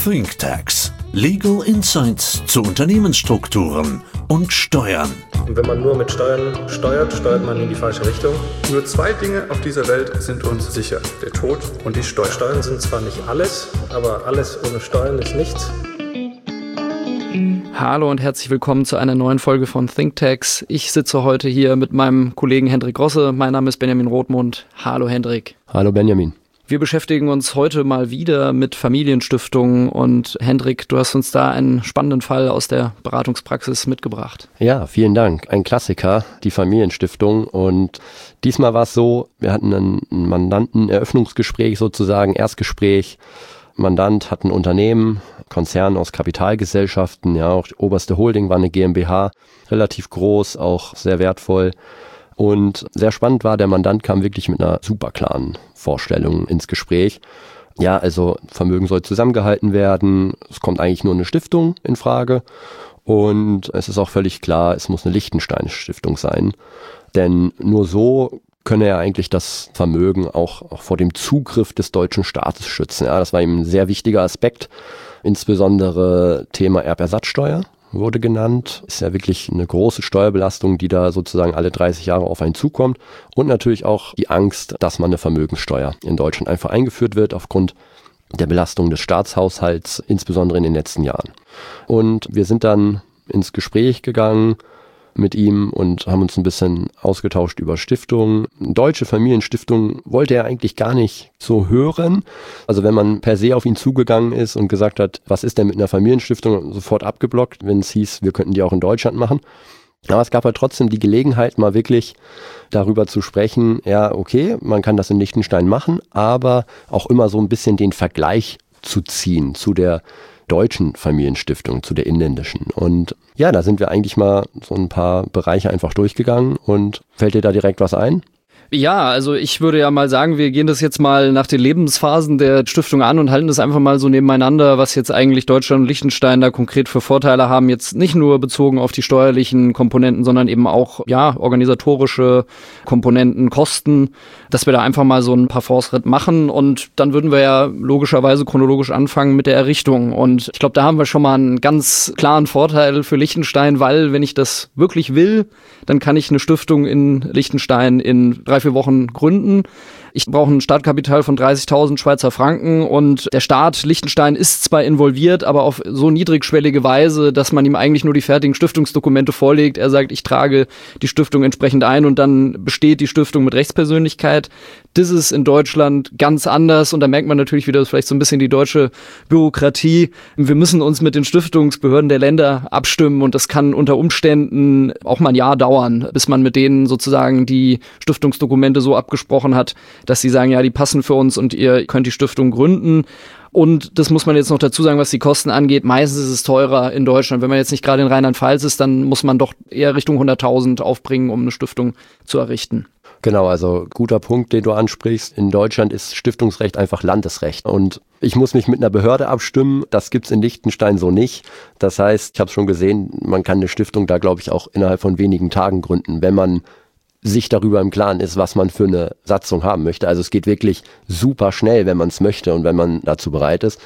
ThinkTax. Legal Insights zu Unternehmensstrukturen und Steuern. Und wenn man nur mit Steuern steuert, steuert man in die falsche Richtung. Nur zwei Dinge auf dieser Welt sind uns sicher: der Tod und die Steuern. Steuern sind zwar nicht alles, aber alles ohne Steuern ist nichts. Hallo und herzlich willkommen zu einer neuen Folge von ThinkTax. Ich sitze heute hier mit meinem Kollegen Hendrik Rosse. Mein Name ist Benjamin Rothmund. Hallo Hendrik. Hallo Benjamin. Wir beschäftigen uns heute mal wieder mit Familienstiftungen und Hendrik, du hast uns da einen spannenden Fall aus der Beratungspraxis mitgebracht. Ja, vielen Dank. Ein Klassiker, die Familienstiftung, und diesmal war es so, wir hatten ein Mandanteneröffnungsgespräch sozusagen, Erstgespräch. Mandant hat ein Unternehmen, Konzern aus Kapitalgesellschaften, ja, auch die oberste Holding war eine GmbH, relativ groß, auch sehr wertvoll. Und sehr spannend war, der Mandant kam wirklich mit einer super klaren Vorstellung ins Gespräch. Ja, also Vermögen soll zusammengehalten werden, es kommt eigentlich nur eine Stiftung in Frage und es ist auch völlig klar, es muss eine Liechtensteinische Stiftung sein, denn nur so könne er eigentlich das Vermögen auch vor dem Zugriff des deutschen Staates schützen. Ja, das war ihm ein sehr wichtiger Aspekt, insbesondere Thema Erbersatzsteuer wurde genannt. Ist ja wirklich eine große Steuerbelastung, die da sozusagen alle 30 Jahre auf einen zukommt. Und natürlich auch die Angst, dass man eine Vermögenssteuer in Deutschland einfach eingeführt wird aufgrund der Belastung des Staatshaushalts, insbesondere in den letzten Jahren. Und wir sind dann ins Gespräch gegangen mit ihm und haben uns ein bisschen ausgetauscht über Stiftungen. Deutsche Familienstiftung wollte er eigentlich gar nicht so hören. Also wenn man per se auf ihn zugegangen ist und gesagt hat, was ist denn mit einer Familienstiftung, sofort abgeblockt, wenn es hieß, wir könnten die auch in Deutschland machen. Aber es gab halt trotzdem die Gelegenheit, mal wirklich darüber zu sprechen, ja, okay, man kann das in Liechtenstein machen, aber auch immer so ein bisschen den Vergleich zu ziehen zu der deutschen Familienstiftung, zu der inländischen. Und ja, da sind wir eigentlich mal so ein paar Bereiche einfach durchgegangen. Und fällt dir da direkt was ein? Ja, also ich würde ja mal sagen, wir gehen das jetzt mal nach den Lebensphasen der Stiftung an und halten das einfach mal so nebeneinander, was jetzt eigentlich Deutschland und Liechtenstein da konkret für Vorteile haben, jetzt nicht nur bezogen auf die steuerlichen Komponenten, sondern eben auch, ja, organisatorische Komponenten, Kosten, dass wir da einfach mal so ein paar Fortschritt machen und dann würden wir ja logischerweise chronologisch anfangen mit der Errichtung und ich glaube, da haben wir schon mal einen ganz klaren Vorteil für Liechtenstein, weil wenn ich das wirklich will, dann kann ich eine Stiftung in Liechtenstein in 3-4 Wochen gründen. Ich brauche ein Startkapital von 30.000 Schweizer Franken und der Staat Liechtenstein ist zwar involviert, aber auf so niedrigschwellige Weise, dass man ihm eigentlich nur die fertigen Stiftungsdokumente vorlegt. Er sagt, ich trage die Stiftung entsprechend ein und dann besteht die Stiftung mit Rechtspersönlichkeit. Das ist in Deutschland ganz anders und da merkt man natürlich wieder vielleicht so ein bisschen die deutsche Bürokratie. Wir müssen uns mit den Stiftungsbehörden der Länder abstimmen und das kann unter Umständen auch mal ein Jahr dauern, bis man mit denen sozusagen die Stiftungsdokumente so abgesprochen hat, dass sie sagen, ja, die passen für uns und ihr könnt die Stiftung gründen. Und das muss man jetzt noch dazu sagen, was die Kosten angeht. Meistens ist es teurer in Deutschland. Wenn man jetzt nicht gerade in Rheinland-Pfalz ist, dann muss man doch eher Richtung 100.000 aufbringen, um eine Stiftung zu errichten. Genau, also guter Punkt, den du ansprichst. In Deutschland ist Stiftungsrecht einfach Landesrecht und ich muss mich mit einer Behörde abstimmen. Das gibt's in Liechtenstein so nicht. Das heißt, ich habe es schon gesehen, man kann eine Stiftung da, glaube ich, auch innerhalb von wenigen Tagen gründen, wenn man sich darüber im Klaren ist, was man für eine Satzung haben möchte. Also es geht wirklich super schnell, wenn man es möchte und wenn man dazu bereit ist.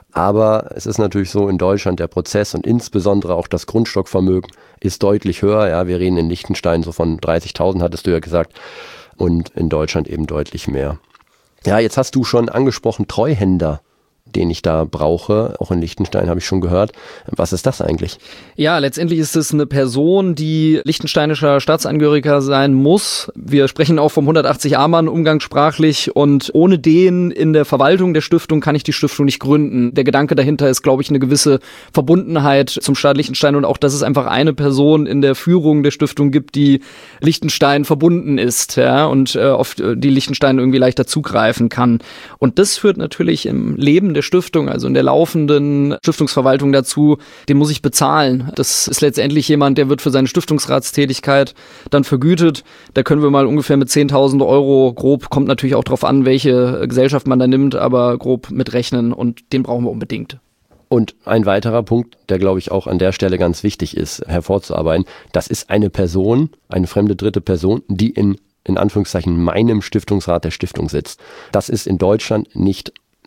Aber es ist natürlich so, in Deutschland der Prozess und insbesondere auch das Grundstockvermögen ist deutlich höher. Ja, wir reden in Liechtenstein so von 30.000, hattest du ja gesagt, und in Deutschland eben deutlich mehr. Ja, jetzt hast du schon angesprochen, Treuhänder, den ich da brauche. Auch in Liechtenstein habe ich schon gehört. Was ist das eigentlich? Ja, letztendlich ist es eine Person, die liechtensteinischer Staatsangehöriger sein muss. Wir sprechen auch vom 180a-Mann umgangssprachlich und ohne den in der Verwaltung der Stiftung kann ich die Stiftung nicht gründen. Der Gedanke dahinter ist, glaube ich, eine gewisse Verbundenheit zum Staat Liechtenstein und auch, dass es einfach eine Person in der Führung der Stiftung gibt, die Liechtenstein verbunden ist, ja, und auf die Liechtenstein irgendwie leichter zugreifen kann. Und das führt natürlich im Leben der Stiftung, also in der laufenden Stiftungsverwaltung dazu, den muss ich bezahlen. Das ist letztendlich jemand, der wird für seine Stiftungsratstätigkeit dann vergütet. Da können wir mal ungefähr mit 10.000 Euro grob, kommt natürlich auch drauf an, welche Gesellschaft man da nimmt, aber grob mitrechnen und den brauchen wir unbedingt. Und ein weiterer Punkt, der, glaube ich, auch an der Stelle ganz wichtig ist, hervorzuarbeiten, das ist eine Person, eine fremde dritte Person, die in Anführungszeichen meinem Stiftungsrat der Stiftung sitzt. Das ist in Deutschland nicht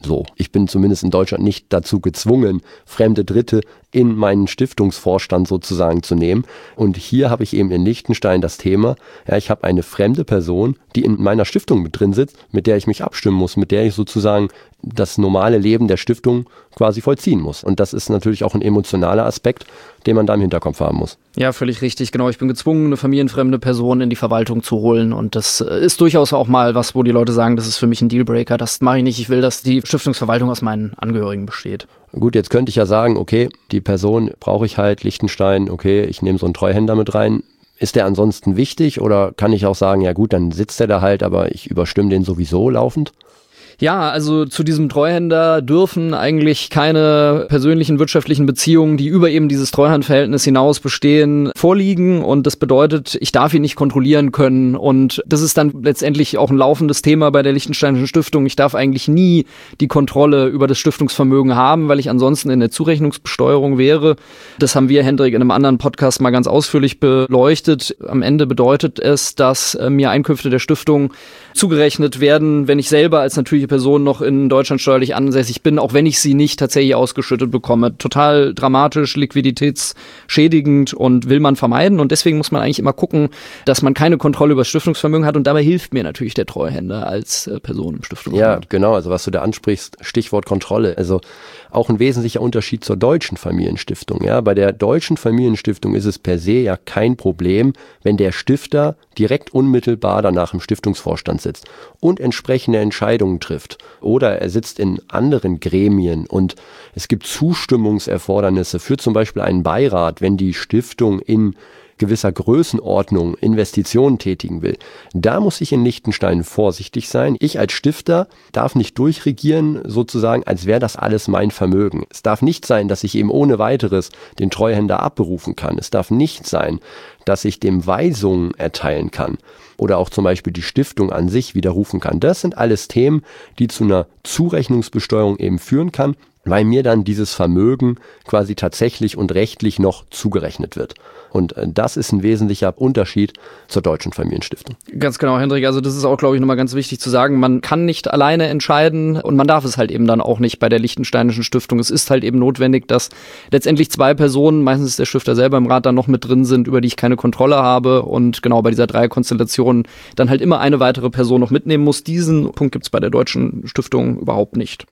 so. Ich bin zumindest in Deutschland nicht dazu gezwungen, fremde Dritte in meinen Stiftungsvorstand sozusagen zu nehmen. Und hier habe ich eben in Liechtenstein das Thema, ja, ich habe eine fremde Person, die in meiner Stiftung mit drin sitzt, mit der ich mich abstimmen muss, mit der ich sozusagen das normale Leben der Stiftung quasi vollziehen muss. Und das ist natürlich auch ein emotionaler Aspekt, den man da im Hinterkopf haben muss. Ja, völlig richtig. Genau, ich bin gezwungen, eine familienfremde Person in die Verwaltung zu holen. Und das ist durchaus auch mal was, wo die Leute sagen, das ist für mich ein Dealbreaker. Das mache ich nicht. Ich will, dass die Stiftungsverwaltung aus meinen Angehörigen besteht. Gut, jetzt könnte ich ja sagen, okay, die Person brauche ich halt, Liechtenstein, okay, ich nehme so einen Treuhänder mit rein. Ist der ansonsten wichtig oder kann ich auch sagen, ja gut, dann sitzt der da halt, aber ich überstimme den sowieso laufend? Ja, also zu diesem Treuhänder dürfen eigentlich keine persönlichen wirtschaftlichen Beziehungen, die über eben dieses Treuhandverhältnis hinaus bestehen, vorliegen. Und das bedeutet, ich darf ihn nicht kontrollieren können. Und das ist dann letztendlich auch ein laufendes Thema bei der Liechtensteinischen Stiftung. Ich darf eigentlich nie die Kontrolle über das Stiftungsvermögen haben, weil ich ansonsten in der Zurechnungsbesteuerung wäre. Das haben wir, Hendrik, in einem anderen Podcast mal ganz ausführlich beleuchtet. Am Ende bedeutet es, dass mir Einkünfte der Stiftung zugerechnet werden, wenn ich selber als natürliche Person noch in Deutschland steuerlich ansässig bin, auch wenn ich sie nicht tatsächlich ausgeschüttet bekomme. Total dramatisch, liquiditätsschädigend und will man vermeiden. Und deswegen muss man eigentlich immer gucken, dass man keine Kontrolle über das Stiftungsvermögen hat. Und dabei hilft mir natürlich der Treuhänder als Person im Stiftungsvermögen. Ja, genau. Also was du da ansprichst, Stichwort Kontrolle. Also auch ein wesentlicher Unterschied zur deutschen Familienstiftung. Ja, bei der deutschen Familienstiftung ist es per se ja kein Problem, wenn der Stifter direkt unmittelbar danach im Stiftungsvorstand sitzt und entsprechende Entscheidungen trifft. Oder er sitzt in anderen Gremien und es gibt Zustimmungserfordernisse für zum Beispiel einen Beirat, wenn die Stiftung in gewisser Größenordnung Investitionen tätigen will. Da muss ich in Liechtenstein vorsichtig sein. Ich als Stifter darf nicht durchregieren, sozusagen, als wäre das alles mein Vermögen. Es darf nicht sein, dass ich eben ohne weiteres den Treuhänder abberufen kann. Es darf nicht sein, dass ich dem Weisungen erteilen kann oder auch zum Beispiel die Stiftung an sich widerrufen kann. Das sind alles Themen, die zu einer Zurechnungsbesteuerung eben führen kann, weil mir dann dieses Vermögen quasi tatsächlich und rechtlich noch zugerechnet wird. Und das ist ein wesentlicher Unterschied zur deutschen Familienstiftung. Ganz genau, Hendrik. Also das ist auch, glaube ich, nochmal ganz wichtig zu sagen. Man kann nicht alleine entscheiden und man darf es halt eben dann auch nicht bei der Liechtensteinischen Stiftung. Es ist halt eben notwendig, dass letztendlich zwei Personen, meistens ist der Stifter selber im Rat, dann noch mit drin sind, über die ich keine Kontrolle habe. Und genau bei dieser Dreierkonstellation dann halt immer eine weitere Person noch mitnehmen muss. Diesen Punkt gibt es bei der deutschen Stiftung überhaupt nicht.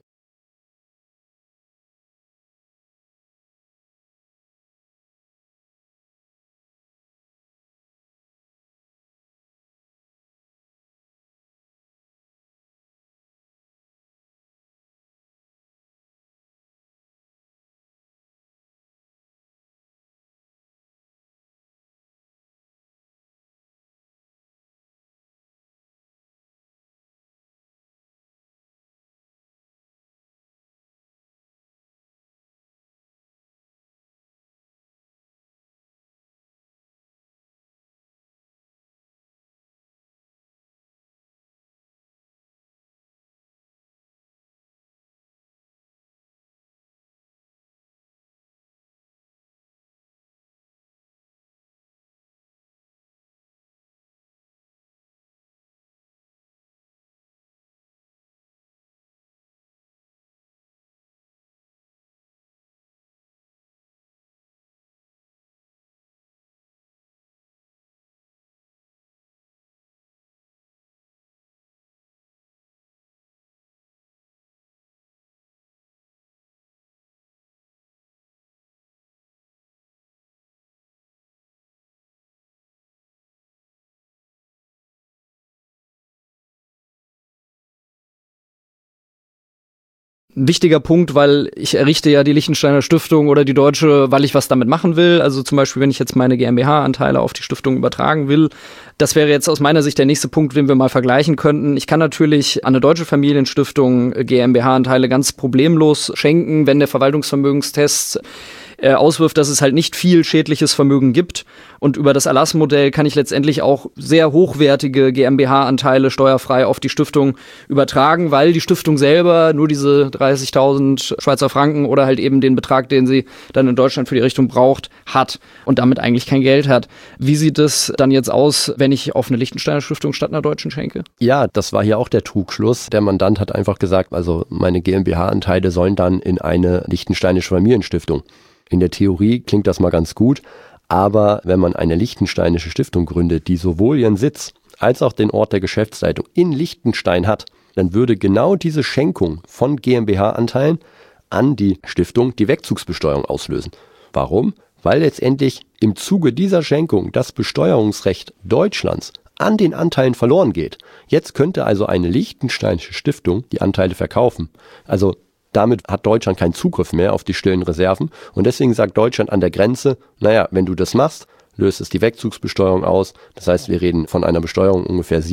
Ein wichtiger Punkt, weil ich errichte ja die Liechtensteiner Stiftung oder die deutsche, weil ich was damit machen will. Also zum Beispiel, wenn ich jetzt meine GmbH-Anteile auf die Stiftung übertragen will. Das wäre jetzt aus meiner Sicht der nächste Punkt, den wir mal vergleichen könnten. Ich kann natürlich an eine deutsche Familienstiftung GmbH-Anteile ganz problemlos schenken, wenn der Verwaltungsvermögenstest auswirft, dass es halt nicht viel schädliches Vermögen gibt. Und über das Erlassmodell kann ich letztendlich auch sehr hochwertige GmbH-Anteile steuerfrei auf die Stiftung übertragen, weil die Stiftung selber nur diese 30.000 Schweizer Franken oder halt eben den Betrag, den sie dann in Deutschland für die Richtung braucht, hat und damit eigentlich kein Geld hat. Wie sieht es dann jetzt aus, wenn ich auf eine Liechtensteiner Stiftung statt einer deutschen schenke? Ja, das war hier auch der Trugschluss. Der Mandant hat einfach gesagt, also meine GmbH-Anteile sollen dann in eine liechtensteinische Familienstiftung. In der Theorie klingt das mal ganz gut, aber wenn man eine liechtensteinische Stiftung gründet, die sowohl ihren Sitz als auch den Ort der Geschäftsleitung in Liechtenstein hat, dann würde genau diese Schenkung von GmbH-Anteilen an die Stiftung die Wegzugsbesteuerung auslösen. Warum? Weil letztendlich im Zuge dieser Schenkung das Besteuerungsrecht Deutschlands an den Anteilen verloren geht. Jetzt könnte also eine liechtensteinische Stiftung die Anteile verkaufen. Also damit hat Deutschland keinen Zugriff mehr auf die stillen Reserven und deswegen sagt Deutschland an der Grenze, naja, wenn du das machst, löst es die Wegzugsbesteuerung aus. Das heißt, wir reden von einer Besteuerung ungefähr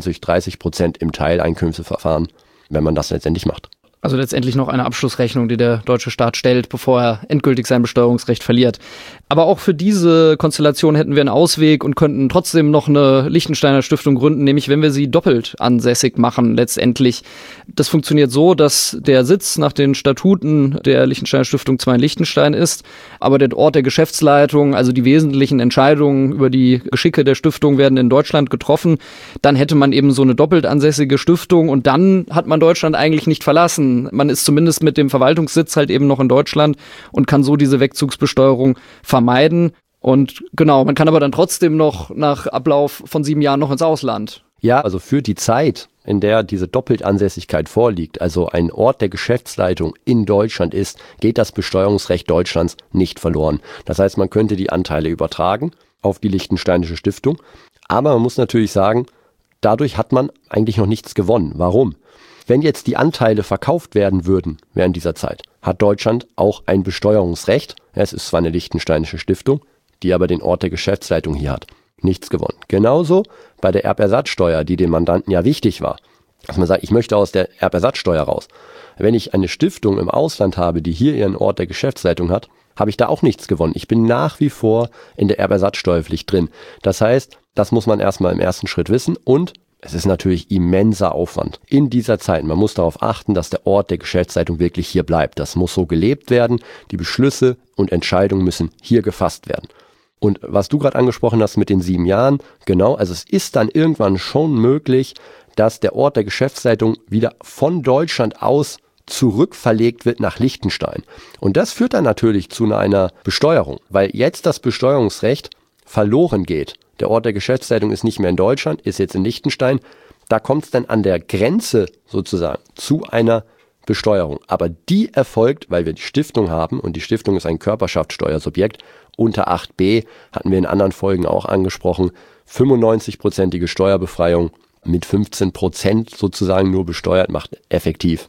27-30% im Teileinkünfteverfahren, wenn man das letztendlich macht. Also letztendlich noch eine Abschlussrechnung, die der deutsche Staat stellt, bevor er endgültig sein Besteuerungsrecht verliert. Aber auch für diese Konstellation hätten wir einen Ausweg und könnten trotzdem noch eine Liechtensteiner Stiftung gründen, nämlich wenn wir sie doppelt ansässig machen letztendlich. Das funktioniert so, dass der Sitz nach den Statuten der Liechtensteiner Stiftung zwar in Liechtenstein ist, aber der Ort der Geschäftsleitung, also die wesentlichen Entscheidungen über die Geschicke der Stiftung werden in Deutschland getroffen. Dann hätte man eben so eine doppelt ansässige Stiftung und dann hat man Deutschland eigentlich nicht verlassen. Man ist zumindest mit dem Verwaltungssitz halt eben noch in Deutschland und kann so diese Wegzugsbesteuerung vermeiden. Und genau, man kann aber dann trotzdem noch nach Ablauf von 7 Jahren noch ins Ausland. Ja, also für die Zeit, in der diese Doppelansässigkeit vorliegt, also ein Ort der Geschäftsleitung in Deutschland ist, geht das Besteuerungsrecht Deutschlands nicht verloren. Das heißt, man könnte die Anteile übertragen auf die liechtensteinische Stiftung. Aber man muss natürlich sagen, dadurch hat man eigentlich noch nichts gewonnen. Warum? Wenn jetzt die Anteile verkauft werden würden während dieser Zeit, hat Deutschland auch ein Besteuerungsrecht. Es ist zwar eine liechtensteinische Stiftung, die aber den Ort der Geschäftsleitung hier hat. Nichts gewonnen. Genauso bei der Erbersatzsteuer, die dem Mandanten ja wichtig war. Dass man sagt, ich möchte aus der Erbersatzsteuer raus. Wenn ich eine Stiftung im Ausland habe, die hier ihren Ort der Geschäftsleitung hat, habe ich da auch nichts gewonnen. Ich bin nach wie vor in der Erbersatzsteuerpflicht drin. Das heißt, das muss man erstmal im ersten Schritt wissen und es ist natürlich immenser Aufwand in dieser Zeit. Man muss darauf achten, dass der Ort der Geschäftsleitung wirklich hier bleibt. Das muss so gelebt werden. Die Beschlüsse und Entscheidungen müssen hier gefasst werden. Und was du gerade angesprochen hast mit den 7 Jahren, genau, also es ist dann irgendwann schon möglich, dass der Ort der Geschäftsleitung wieder von Deutschland aus zurückverlegt wird nach Liechtenstein. Und das führt dann natürlich zu einer Besteuerung, weil jetzt das Besteuerungsrecht verloren geht. Der Ort der Geschäftsleitung ist nicht mehr in Deutschland, ist jetzt in Liechtenstein. Da kommt es dann an der Grenze sozusagen zu einer Besteuerung. Aber die erfolgt, weil wir die Stiftung haben und die Stiftung ist ein Körperschaftssteuersubjekt. Unter 8b hatten wir in anderen Folgen auch angesprochen, 95%ige Steuerbefreiung mit 15% sozusagen nur besteuert macht effektiv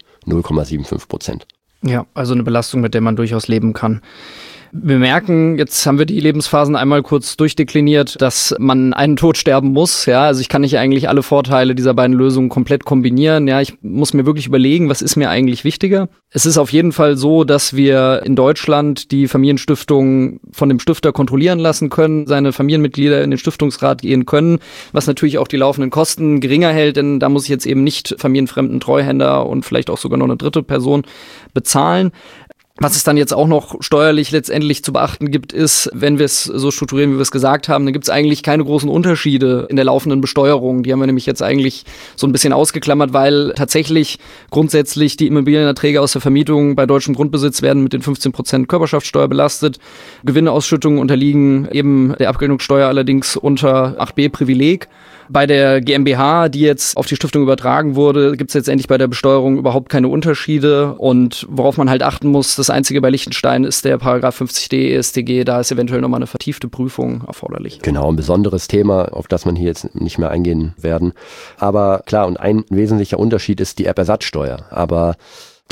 0,75%. Ja, also eine Belastung, mit der man durchaus leben kann. Wir merken, jetzt haben wir die Lebensphasen einmal kurz durchdekliniert, dass man einen Tod sterben muss. Ja, also ich kann nicht eigentlich alle Vorteile dieser beiden Lösungen komplett kombinieren. Ja, ich muss mir wirklich überlegen, was ist mir eigentlich wichtiger. Es ist auf jeden Fall so, dass wir in Deutschland die Familienstiftung von dem Stifter kontrollieren lassen können, seine Familienmitglieder in den Stiftungsrat gehen können, was natürlich auch die laufenden Kosten geringer hält, denn da muss ich jetzt eben nicht familienfremden Treuhänder und vielleicht auch sogar noch eine dritte Person bezahlen. Was es dann jetzt auch noch steuerlich letztendlich zu beachten gibt, ist, wenn wir es so strukturieren, wie wir es gesagt haben, dann gibt es eigentlich keine großen Unterschiede in der laufenden Besteuerung. Die haben wir nämlich jetzt eigentlich so ein bisschen ausgeklammert, weil tatsächlich grundsätzlich die Immobilienerträge aus der Vermietung bei deutschem Grundbesitz werden mit den 15% Körperschaftssteuer belastet. Gewinneausschüttungen unterliegen eben der Abgeltungssteuer allerdings unter 8b Privileg. Bei der GmbH, die jetzt auf die Stiftung übertragen wurde, gibt es letztendlich bei der Besteuerung überhaupt keine Unterschiede. Und worauf man halt achten muss, das Einzige bei Liechtenstein ist der Paragraph 50d EStG, da ist eventuell nochmal eine vertiefte Prüfung erforderlich. Genau, ein besonderes Thema, auf das man hier jetzt nicht mehr eingehen werden. Aber klar, und ein wesentlicher Unterschied ist die Erbersatzsteuer. Aber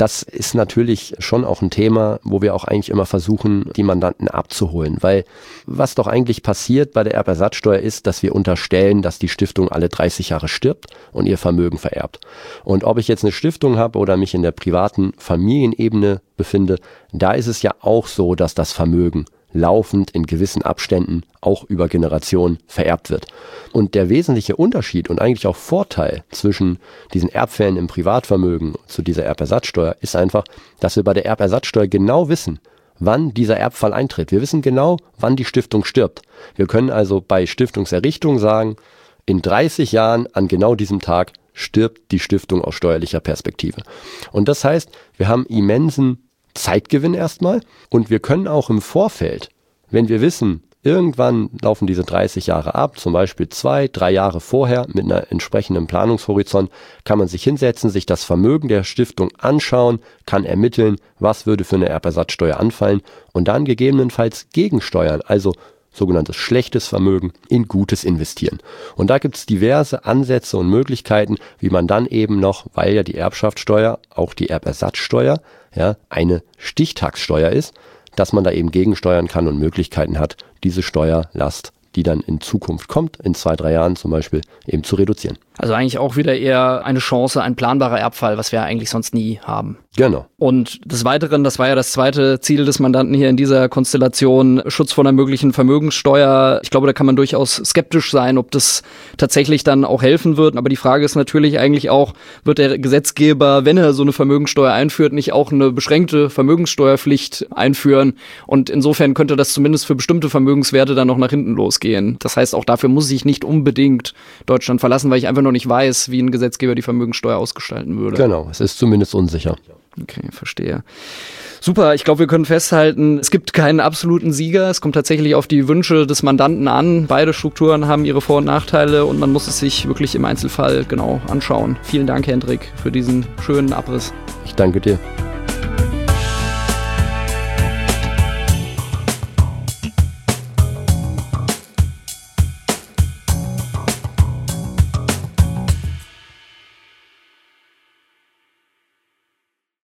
Das ist natürlich schon auch ein Thema, wo wir auch eigentlich immer versuchen, die Mandanten abzuholen. Weil was doch eigentlich passiert bei der Erbersatzsteuer ist, dass wir unterstellen, dass die Stiftung alle 30 Jahre stirbt und ihr Vermögen vererbt. Und ob ich jetzt eine Stiftung habe oder mich in der privaten Familienebene befinde, da ist es ja auch so, dass das Vermögen laufend in gewissen Abständen auch über Generationen vererbt wird. Und der wesentliche Unterschied und eigentlich auch Vorteil zwischen diesen Erbfällen im Privatvermögen zu dieser Erbersatzsteuer ist einfach, dass wir bei der Erbersatzsteuer genau wissen, wann dieser Erbfall eintritt. Wir wissen genau, wann die Stiftung stirbt. Wir können also bei Stiftungserrichtung sagen, in 30 Jahren an genau diesem Tag stirbt die Stiftung aus steuerlicher Perspektive. Und das heißt, wir haben immensen Zeitgewinn erstmal und wir können auch im Vorfeld, wenn wir wissen, irgendwann laufen diese 30 Jahre ab, zum Beispiel 2-3 Jahre vorher mit einer entsprechenden Planungshorizont, kann man sich hinsetzen, sich das Vermögen der Stiftung anschauen, kann ermitteln, was würde für eine Erbersatzsteuer anfallen und dann gegebenenfalls gegensteuern, also sogenanntes schlechtes Vermögen in gutes investieren. Und da gibt es diverse Ansätze und Möglichkeiten, wie man dann eben noch, weil ja die Erbschaftssteuer, auch die Erbersatzsteuer, ja, eine Stichtagssteuer ist, dass man da eben gegensteuern kann und Möglichkeiten hat, diese Steuerlast, die dann in Zukunft kommt, in 2-3 Jahren zum Beispiel, eben zu reduzieren. Also eigentlich auch wieder eher eine Chance, ein planbarer Erbfall, was wir eigentlich sonst nie haben. Genau. Und des Weiteren, das war ja das zweite Ziel des Mandanten hier in dieser Konstellation, Schutz vor einer möglichen Vermögenssteuer. Ich glaube, da kann man durchaus skeptisch sein, ob das tatsächlich dann auch helfen wird. Aber die Frage ist natürlich eigentlich auch, wird der Gesetzgeber, wenn er so eine Vermögenssteuer einführt, nicht auch eine beschränkte Vermögenssteuerpflicht einführen? Und insofern könnte das zumindest für bestimmte Vermögenswerte dann noch nach hinten losgehen. Das heißt, auch dafür muss ich nicht unbedingt Deutschland verlassen, weil ich einfach noch nicht weiß, wie ein Gesetzgeber die Vermögenssteuer ausgestalten würde. Genau, es ist zumindest unsicher. Okay, verstehe. Super, ich glaube, wir können festhalten, es gibt keinen absoluten Sieger. Es kommt tatsächlich auf die Wünsche des Mandanten an. Beide Strukturen haben ihre Vor- und Nachteile und man muss es sich wirklich im Einzelfall genau anschauen. Vielen Dank, Hendrik, für diesen schönen Abriss. Ich danke dir.